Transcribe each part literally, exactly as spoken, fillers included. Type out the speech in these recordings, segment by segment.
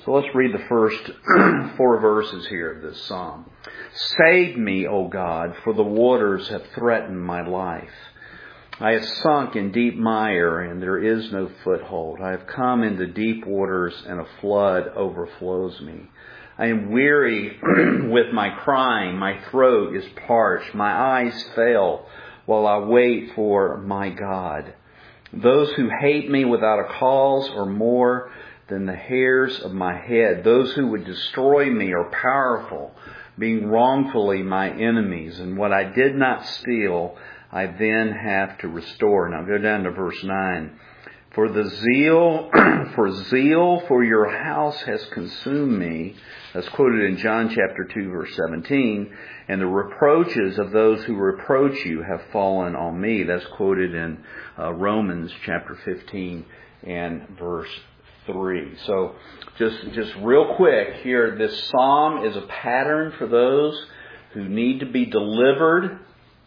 So let's read the first four verses here of this psalm. Save me, O God, for the waters have threatened my life. I have sunk in deep mire, and there is no foothold. I have come into deep waters, and a flood overflows me. I am weary with my crying. My throat is parched. My eyes fail while I wait for my God. Those who hate me without a cause are more than the hairs of my head. Those who would destroy me are powerful, being wrongfully my enemies. And what I did not steal, I then have to restore. Now go down to verse nine. For the zeal, for zeal for your house has consumed me. That's quoted in John chapter two, verse seventeen. And the reproaches of those who reproach you have fallen on me. That's quoted in uh, Romans chapter fifteen and verse three. So just, just real quick here, this psalm is a pattern for those who need to be delivered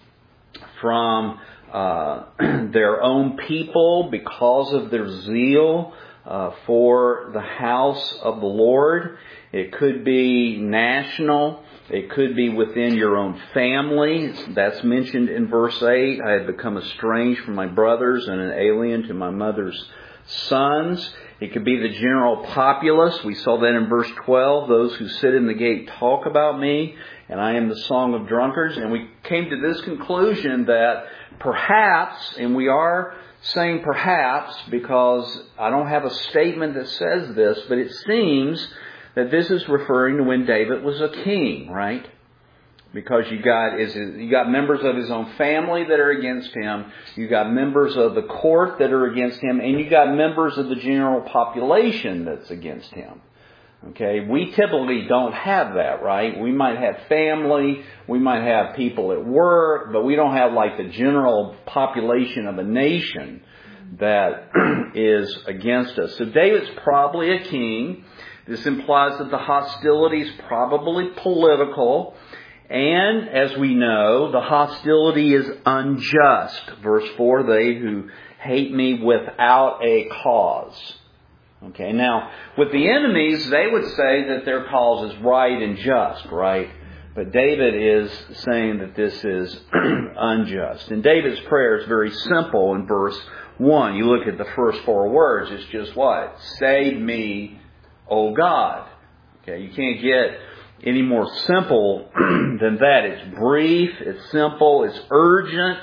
from uh, their own people because of their zeal uh, for the house of the Lord. It could be national. It could be within your own family. That's mentioned in verse eight. I have become estranged from my brothers and an alien to my mother's sons. It could be the general populace. We saw that in verse twelve. Those who sit in the gate talk about me, and I am the song of drunkards. And we came to this conclusion that perhaps, and we are saying perhaps because I don't have a statement that says this, but it seems that this is referring to when David was a king, right? Because you got is you got members of his own family that are against him, you got members of the court that are against him, and you got members of the general population that's against him. Okay, we typically don't have that, right? We might have family, we might have people at work, but we don't have like the general population of a nation that is against us. So David's probably a king. This implies that the hostility is probably political. And, as we know, the hostility is unjust. Verse four, they who hate me without a cause. Okay, now, with the enemies, they would say that their cause is right and just, right? But David is saying that this is unjust. And David's prayer is very simple in verse one. You look at the first four words, it's just what? Save me, O God. Okay, you can't get any more simple than that. It's brief, it's simple, it's urgent,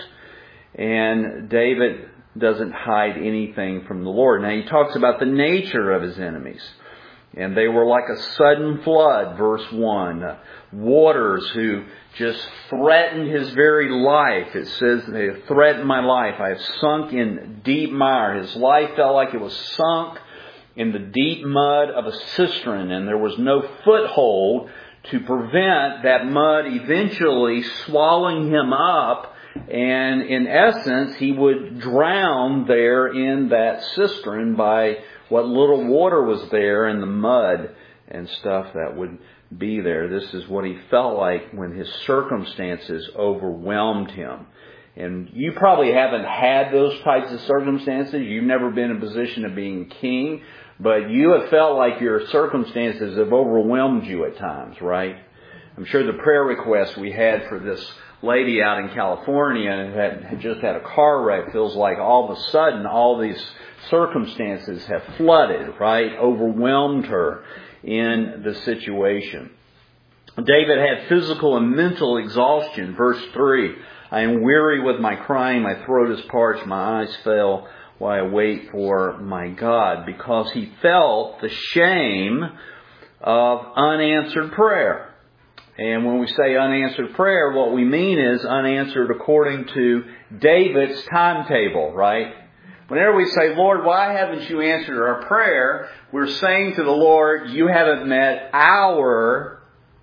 and David doesn't hide anything from the Lord. Now he talks about the nature of his enemies. And they were like a sudden flood, verse one. Uh, waters who just threatened his very life. It says they have threatened my life. I have sunk in deep mire. His life felt like it was sunk in the deep mud of a cistern, and there was no foothold to prevent that mud eventually swallowing him up. And in essence, he would drown there in that cistern by what little water was there and the mud and stuff that would be there. This is what he felt like when his circumstances overwhelmed him. And you probably haven't had those types of circumstances. You've never been in a position of being king. But you have felt like your circumstances have overwhelmed you at times, right? I'm sure the prayer request we had for this lady out in California that had just had a car wreck feels like all of a sudden all these circumstances have flooded, right? Overwhelmed her in the situation. David had physical and mental exhaustion. Verse three, I am weary with my crying, my throat is parched, my eyes fail while I wait for my God, because he felt the shame of unanswered prayer. And when we say unanswered prayer, what we mean is unanswered according to David's timetable, right? Whenever we say, Lord, why haven't you answered our prayer? We're saying to the Lord, you haven't met our,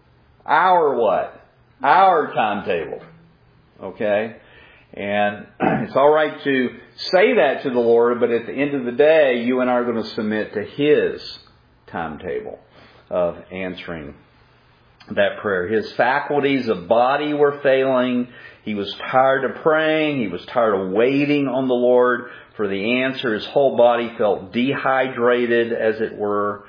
our what? Our timetable. Okay? And it's all right to say that to the Lord, but at the end of the day, you and I are going to submit to His timetable of answering that prayer. His faculties of body were failing. He was tired of praying. He was tired of waiting on the Lord for the answer. His whole body felt dehydrated, as it were.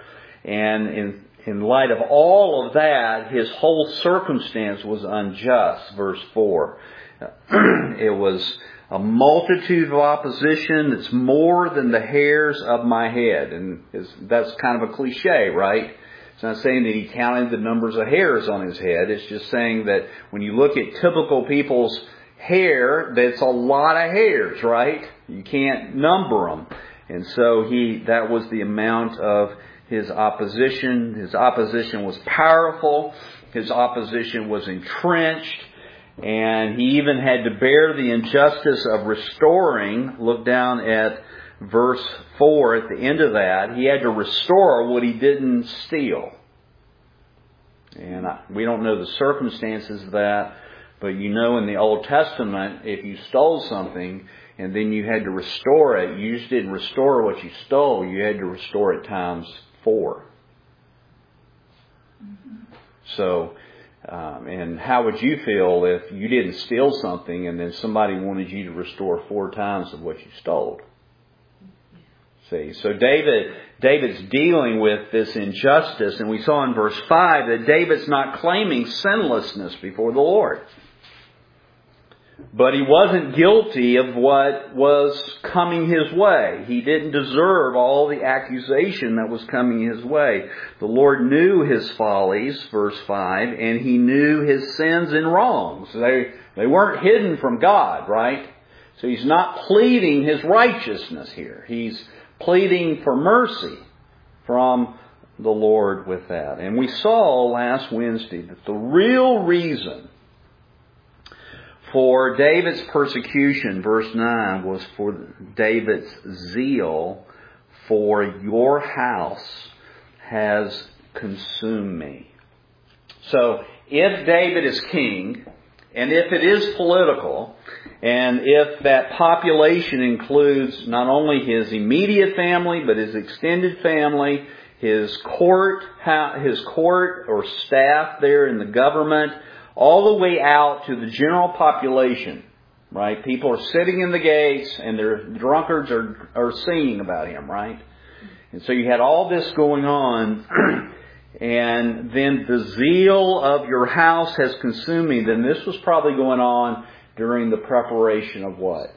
And in, in light of all of that, his whole circumstance was unjust. Verse four. It was a multitude of opposition that's more than the hairs of my head. And that's kind of a cliche, right? It's not saying that he counted the numbers of hairs on his head. It's just saying that when you look at typical people's hair, that's a lot of hairs, right? You can't number them. And so he, that was the amount of his opposition. His opposition was powerful. His opposition was entrenched. And he even had to bear the injustice of restoring. Look down at verse four at the end of that. He had to restore what he didn't steal. And we don't know the circumstances of that. But you know in the Old Testament, if you stole something and then you had to restore it, you just didn't restore what you stole. You had to restore it times four. Mm-hmm. So, um, and how would you feel if you didn't steal something and then somebody wanted you to restore four times of what you stole? See, so David, David's dealing with this injustice, and we saw in verse five that David's not claiming sinlessness before the Lord. But he wasn't guilty of what was coming his way. He didn't deserve all the accusation that was coming his way. The Lord knew his follies, verse five, and he knew his sins and wrongs. They, they weren't hidden from God, right? So he's not pleading his righteousness here. He's pleading for mercy from the Lord with that. And we saw last Wednesday that the real reason for David's persecution, verse nine, was for David's zeal for your house has consumed me. So, if David is king, and if it is political, and if that population includes not only his immediate family, but his extended family, his court, his court or staff there in the government, all the way out to the general population, right? People are sitting in the gates and their drunkards are, are singing about him, right? And so you had all this going on, and then the zeal of your house has consumed me. Then this was probably going on during the preparation of what?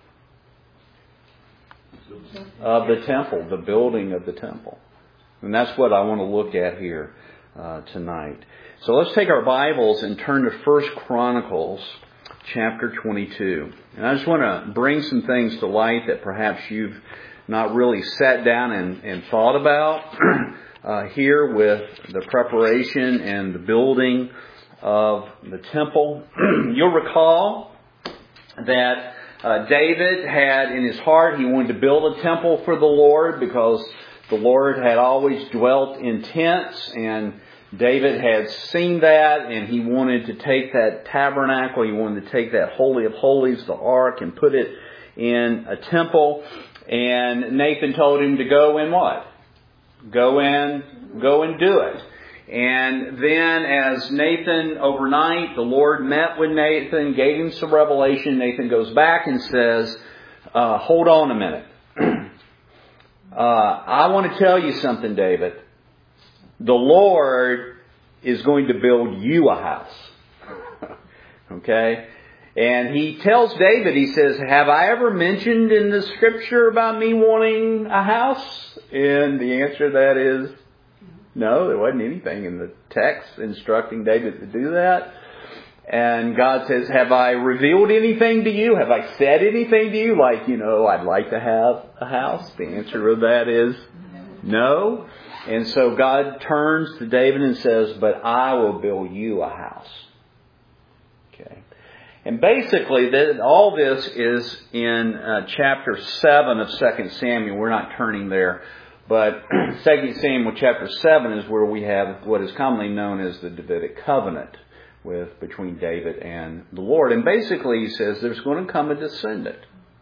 Of the temple, the building of the temple. And that's what I want to look at here uh, tonight. So let's take our Bibles and turn to First Chronicles chapter twenty-two. And I just want to bring some things to light that perhaps you've not really sat down and, and thought about uh, here with the preparation and the building of the temple. You'll recall that uh, David had in his heart, he wanted to build a temple for the Lord because the Lord had always dwelt in tents, and David had seen that, and he wanted to take that tabernacle, he wanted to take that Holy of Holies, the Ark, and put it in a temple. And Nathan told him to go and what? Go and, go and do it. And then as Nathan, overnight, the Lord met with Nathan, gave him some revelation. Nathan goes back and says, uh, hold on a minute. uh, I want to tell you something, David. The Lord is going to build you a house. Okay? And he tells David, he says, have I ever mentioned in the scripture about me wanting a house? And the answer to that is no, there wasn't anything in the text instructing David to do that. And God says, have I revealed anything to you? Have I said anything to you? Like, you know, I'd like to have a house. The answer to that is no. And so God turns to David and says, but I will build you a house. Okay. And basically, all this is in uh, chapter seven of Second Samuel. We're not turning there. But Second Samuel chapter seven is where we have what is commonly known as the Davidic covenant with between David and the Lord. And basically he says there's going to come a descendant.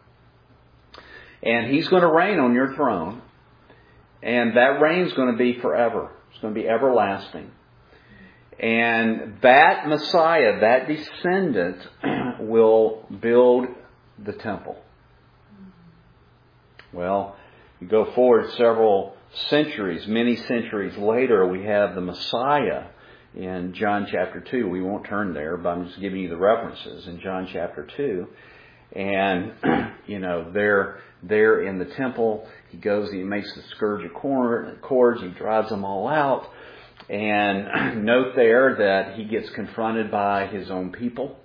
And he's going to reign on your throne. And that reign is going to be forever. It's going to be everlasting. And that Messiah, that descendant, will build the temple. Well, you go forward several centuries, many centuries later, we have the Messiah in John chapter two. We won't turn there, but I'm just giving you the references in John chapter two. And, you know, they're, they're in the temple. He goes, he makes the scourge of cords. He drives them all out. And note there that he gets confronted by his own people.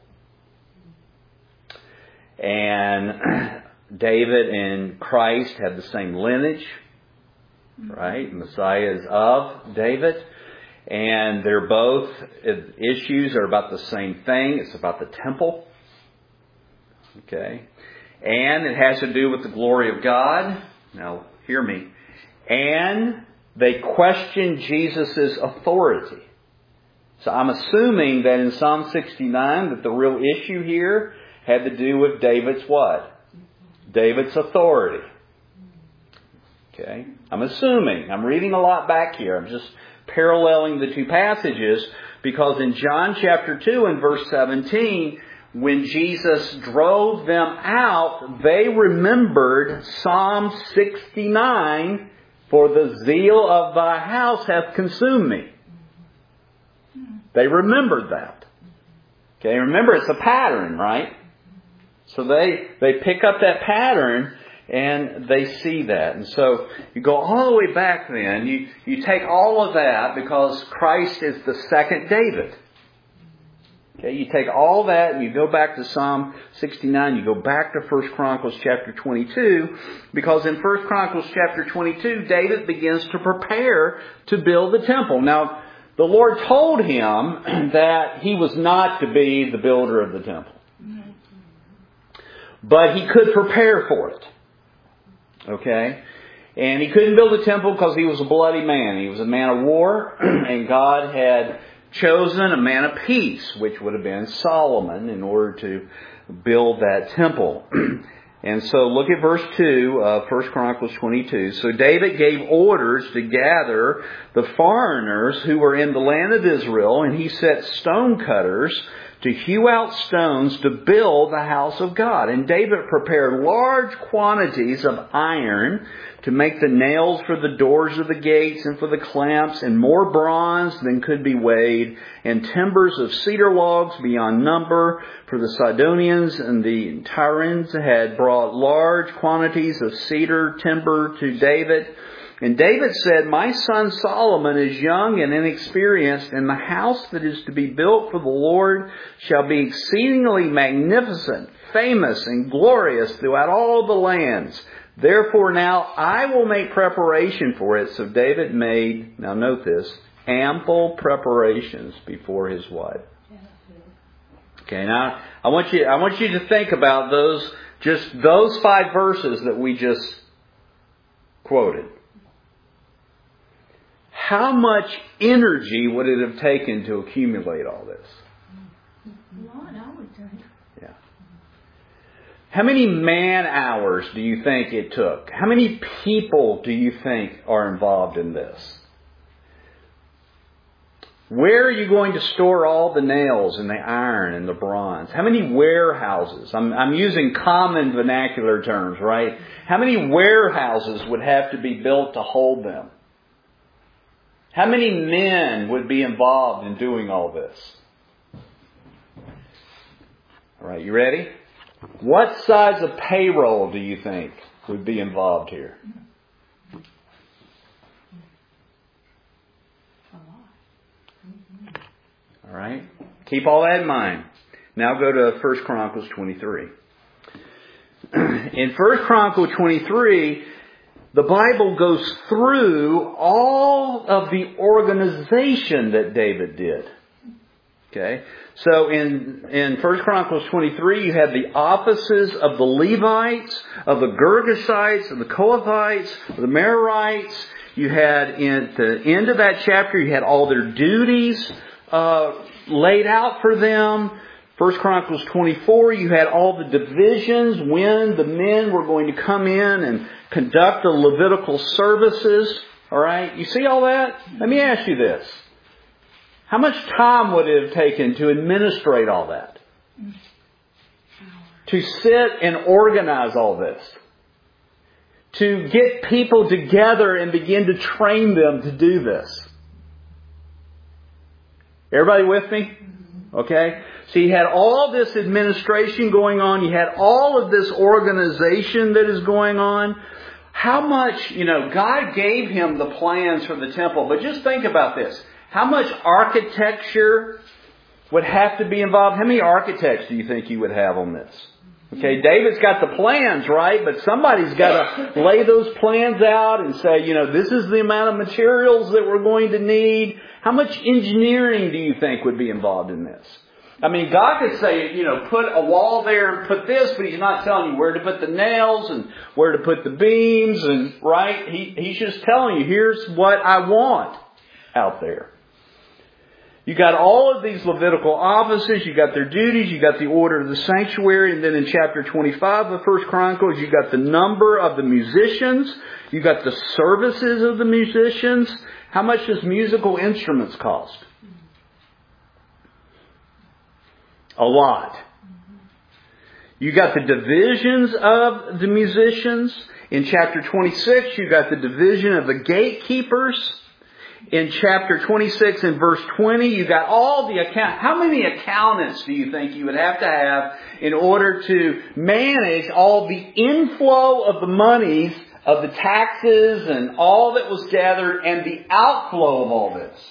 And David and Christ have the same lineage, right? Messiah is of David. And they're both, issues are about the same thing. It's about the temple. Okay. And it has to do with the glory of God. Now, hear me. And they question Jesus' authority. So I'm assuming that in Psalm sixty-nine that the real issue here had to do with David's what? David's authority. Okay. I'm assuming. I'm reading a lot back here. I'm just paralleling the two passages because in John chapter two and verse seventeen, when Jesus drove them out, they remembered Psalm sixty-nine, for the zeal of thy house hath consumed me. They remembered that. Okay, remember it's a pattern, right? So they, they pick up that pattern and they see that. And so you go all the way back then. You, you take all of that because Christ is the second David. Okay, you take all that and you go back to Psalm sixty-nine, you go back to First Chronicles chapter twenty-two, because in First Chronicles chapter twenty-two, David begins to prepare to build the temple. Now, the Lord told him that he was not to be the builder of the temple. But he could prepare for it. Okay? And he couldn't build a temple because he was a bloody man. He was a man of war, and God had chosen a man of peace, which would have been Solomon, in order to build that temple. And so look at verse two of First Chronicles twenty-two. So David gave orders to gather the foreigners who were in the land of Israel, and he set stone cutters to hew out stones to build the house of God. And David prepared large quantities of iron to make the nails for the doors of the gates and for the clamps, and more bronze than could be weighed, and timbers of cedar logs beyond number. For the Sidonians and the Tyrians had brought large quantities of cedar timber to David. And David said, my son Solomon is young and inexperienced, and the house that is to be built for the Lord shall be exceedingly magnificent, famous, and glorious throughout all the lands. Therefore now I will make preparation for it. So David made, now note this, ample preparations before his wife. Okay, now I want you I want you to think about those, just those five verses that we just quoted. How much energy would it have taken to accumulate all this? A lot, I would think. Yeah. How many man hours do you think it took? How many people do you think are involved in this? Where are you going to store all the nails and the iron and the bronze? How many warehouses? I'm, I'm using common vernacular terms, right? How many warehouses would have to be built to hold them? How many men would be involved in doing all this? All right, you ready? What size of payroll do you think would be involved here? All right. Keep all that in mind. Now go to First Chronicles twenty-three. In First Chronicles twenty-three, the Bible goes through all of the organization that David did. Okay? So in, in First Chronicles twenty-three, you have the offices of the Levites, of the Gergeshites, of the Kohathites, of the Merarites. You had, at the end of that chapter, you had all their duties uh, laid out for them. First Chronicles twenty-four, you had all the divisions when the men were going to come in and conduct the Levitical services. All right? You see all that? Let me ask you this. How much time would it have taken to administrate all that? To sit and organize all this? to get people together and begin to train them to do this. Everybody with me? Okay? So you had all this administration going on. You had all of this organization that is going on. How much, you know, God gave him the plans for the temple. But just think about this. How much architecture would have to be involved? How many architects do you think you would have on this? Okay, David's got the plans, right? But somebody's got to lay those plans out and say, you know, this is the amount of materials that we're going to need. How much engineering do you think would be involved in this? I mean, God could say, you know, put a wall there and put this, but He's not telling you where to put the nails and where to put the beams, and right? He, He's just telling you, here's what I want out there. You got all of these Levitical offices, you got their duties, you got the order of the sanctuary, and then in chapter twenty-five of the First Chronicles, you got the number of the musicians, you got the services of the musicians. How much does musical instruments cost? A lot. You got the divisions of the musicians. In chapter twenty-six, you got the division of the gatekeepers. In chapter twenty-six and verse twenty, you got all the account. How many accountants do you think you would have to have in order to manage all the inflow of the monies of the taxes and all that was gathered and the outflow of all this?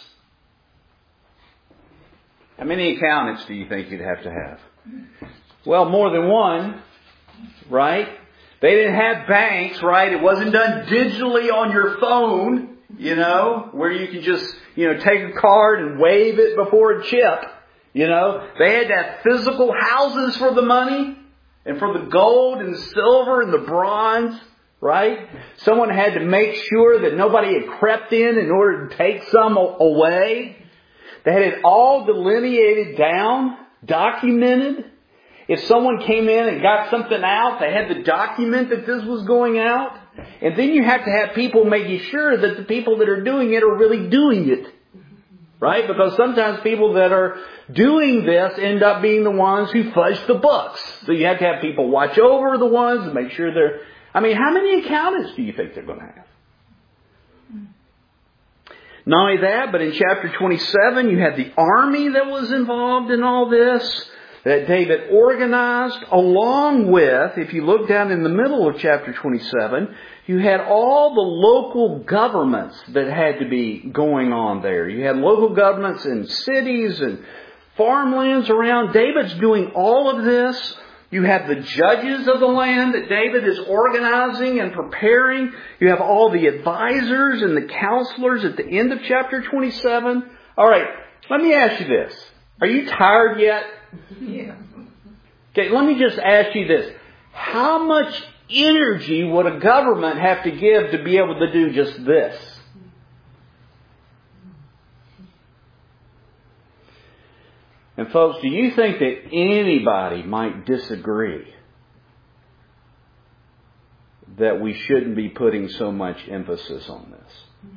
How many accountants do you think you'd have to have? Well, more than one, right? They didn't have banks, right? It wasn't done digitally on your phone. You know, where you can just, you know, take a card and wave it before a chip. You know, they had to have physical houses for the money and for the gold and the silver and the bronze, right? Someone had to make sure that nobody had crept in in order to take some away. They had it all delineated down, documented. If someone came in and got something out, they had to document that this was going out. And then you have to have people making sure that the people that are doing it are really doing it. Right? Because sometimes people that are doing this end up being the ones who fudge the books. So you have to have people watch over the ones and make sure they're... I mean, how many accountants do you think they're going to have? Not only that, but in chapter twenty-seven, you had the army that was involved in all this, that David organized, along with, if you look down in the middle of chapter twenty-seven, you had all the local governments that had to be going on there. You had local governments in cities and farmlands around. David's doing all of this. You have the judges of the land that David is organizing and preparing. You have all the advisors and the counselors at the end of chapter twenty-seven. All right, let me ask you this. Are you tired yet? Yeah. Okay, let me just ask you this. How much energy would a government have to give to be able to do just this? And folks, do you think that anybody might disagree that we shouldn't be putting so much emphasis on this?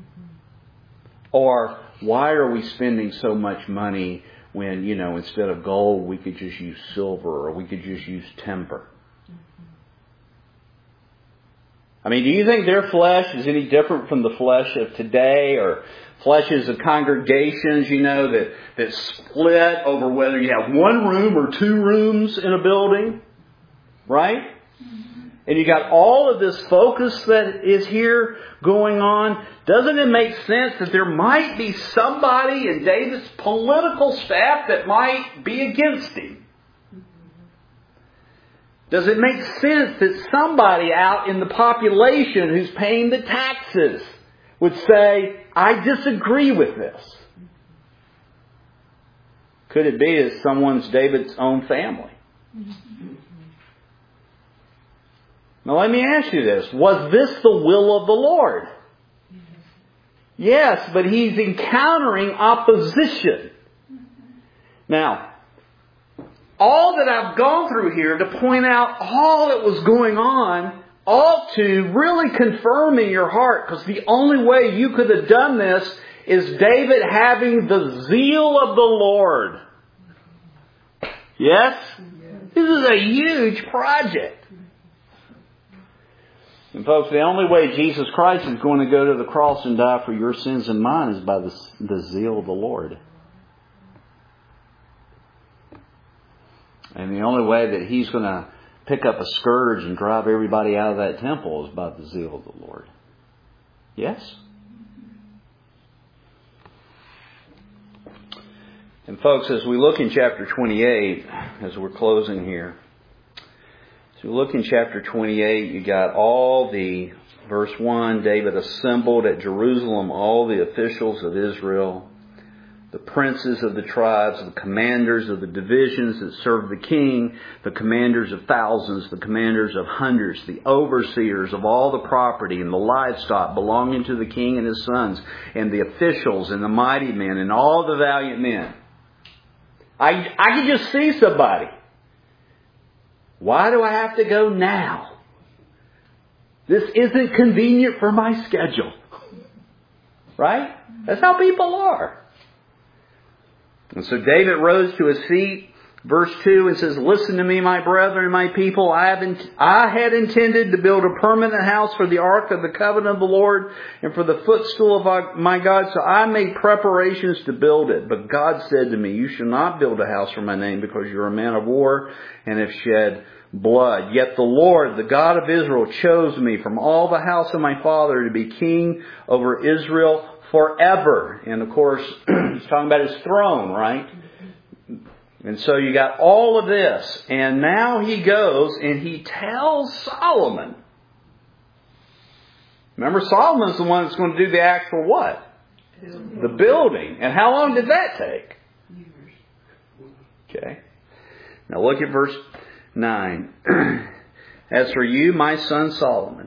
Or why are we spending so much money when, you know, instead of gold, we could just use silver or we could just use timber? I mean, do you think their flesh is any different from the flesh of today, or fleshes of congregations, you know, that, that split over whether you have one room or two rooms in a building? Right? And you got all of this focus that is here going on. Doesn't it make sense that there might be somebody in David's political staff that might be against him? Does it make sense that somebody out in the population who's paying the taxes would say, I disagree with this? Could it be that someone's David's own family? Now let me ask you this. Was this the will of the Lord? Yes, but he's encountering opposition. Now, all that I've gone through here to point out all that was going on ought to really confirm in your heart, because the only way you could have done this is David having the zeal of the Lord. Yes? This is a huge project. And folks, the only way Jesus Christ is going to go to the cross and die for your sins and mine is by the, the zeal of the Lord. And the only way that He's going to pick up a scourge and drive everybody out of that temple is by the zeal of the Lord. Yes? And folks, as we look in chapter twenty-eight, as we're closing here, as we look in chapter twenty-eight, you got all the, verse one, David assembled at Jerusalem all the officials of Israel, the princes of the tribes, the commanders of the divisions that served the king, the commanders of thousands, the commanders of hundreds, the overseers of all the property and the livestock belonging to the king and his sons, and the officials and the mighty men and all the valiant men. I, I can just see somebody. Why do I have to go now? This isn't convenient for my schedule. Right? That's how people are. And so David rose to his feet, verse two, and says, "Listen to me, my brethren, my people. I have in, I had intended to build a permanent house for the ark of the covenant of the Lord and for the footstool of my God. So I made preparations to build it. But God said to me, you shall not build a house for my name because you're a man of war and have shed blood. Yet the Lord, the God of Israel, chose me from all the house of my father to be king over Israel forever." And of course, he's talking about his throne, right? And so you got all of this. And now he goes and he tells Solomon. Remember, Solomon's the one that's going to do the actual what? Building. The building. And how long did that take? Years. Okay. Now look at verse nine. "As for you, my son Solomon,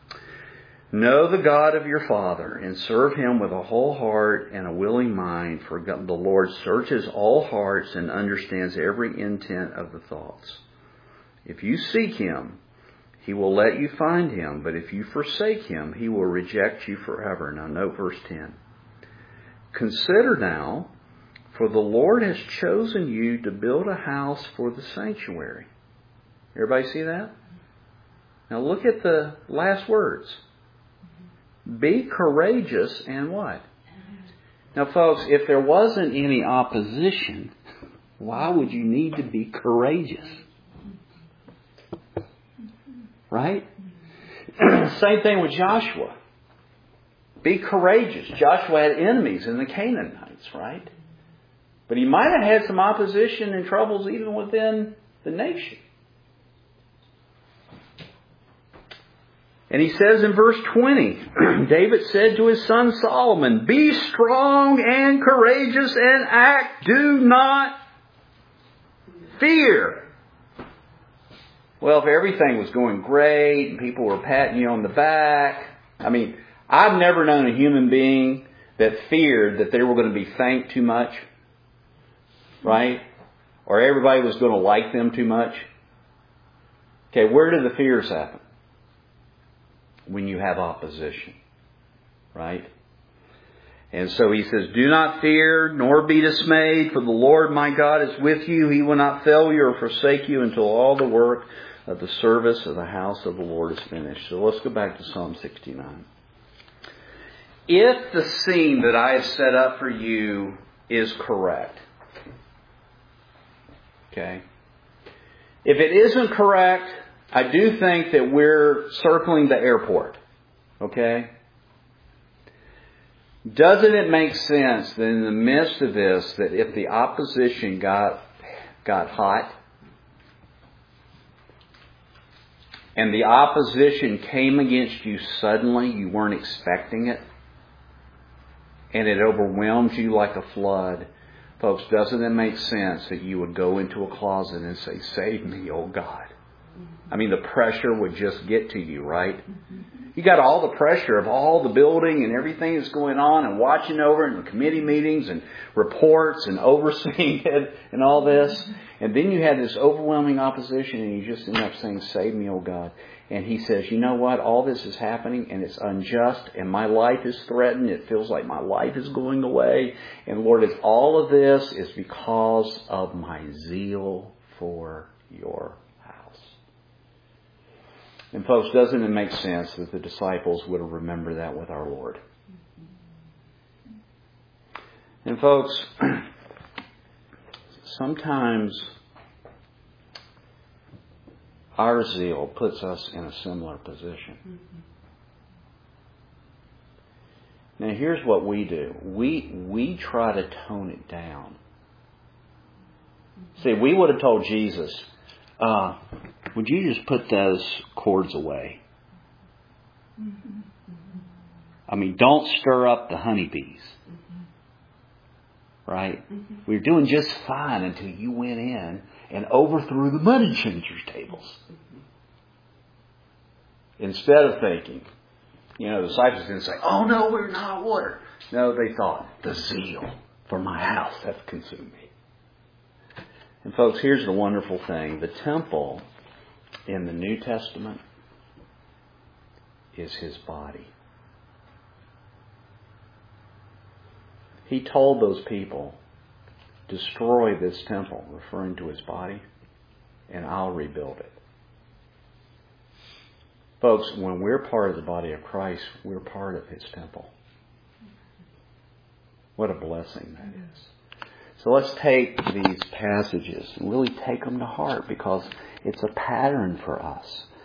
know the God of your father and serve Him with a whole heart and a willing mind, for God, the Lord searches all hearts and understands every intent of the thoughts. If you seek Him, He will let you find Him, but if you forsake Him, He will reject you forever." Now note verse ten. "Consider now, for the Lord has chosen you to build a house for the sanctuary." Everybody see that? Now look at the last words. "Be courageous and" what? Now folks, if there wasn't any opposition, why would you need to be courageous? Right? Same thing with Joshua. Be courageous. Joshua had enemies in the Canaanites, right? But he might have had some opposition and troubles even within the nation. And he says in verse twenty, David said to his son Solomon, "Be strong and courageous and act. Do not fear." Well, if everything was going great and people were patting you on the back, I mean, I've never known a human being that feared that they were going to be thanked too much, right? Or everybody was going to like them too much. Okay, where do the fears happen? When you have opposition, right? And so he says, "Do not fear, nor be dismayed, for the Lord my God is with you. He will not fail you or forsake you until all the work of the service of the house of the Lord is finished." So let's go back to Psalm sixty-nine. If the scene that I have set up for you is correct, okay, if it isn't correct, I do think that we're circling the airport. Okay? Doesn't it make sense that in the midst of this, that if the opposition got got hot, and the opposition came against you suddenly, you weren't expecting it, and it overwhelmed you like a flood, folks, doesn't it make sense that you would go into a closet and say, "Save me, oh God"? I mean, the pressure would just get to you, right? You got all the pressure of all the building and everything that's going on and watching over and the committee meetings and reports and overseeing it and all this. And then you had this overwhelming opposition and you just end up saying, "Save me, oh God." And he says, you know what? All this is happening and it's unjust and my life is threatened. It feels like my life is going away. And Lord, it's all of this is because of my zeal for your house. And folks, doesn't it make sense that the disciples would have remembered that with our Lord? And folks, sometimes our zeal puts us in a similar position. Now here's what we do. We we try to tone it down. See, we would have told Jesus, uh, would you just put those cords away? I mean, don't stir up the honeybees. Right? We were doing just fine until you went in and overthrew the money changers' tables. Instead of thinking, you know, the disciples didn't say, oh no, we're not out of water. No, they thought, the zeal for my house hath consumed me. And folks, here's the wonderful thing. The temple in the New Testament is His body. He told those people, destroy this temple, referring to His body, and I'll rebuild it. Folks, when we're part of the body of Christ, we're part of His temple. What a blessing that is. So let's take these passages and really take them to heart, because it's a pattern for us.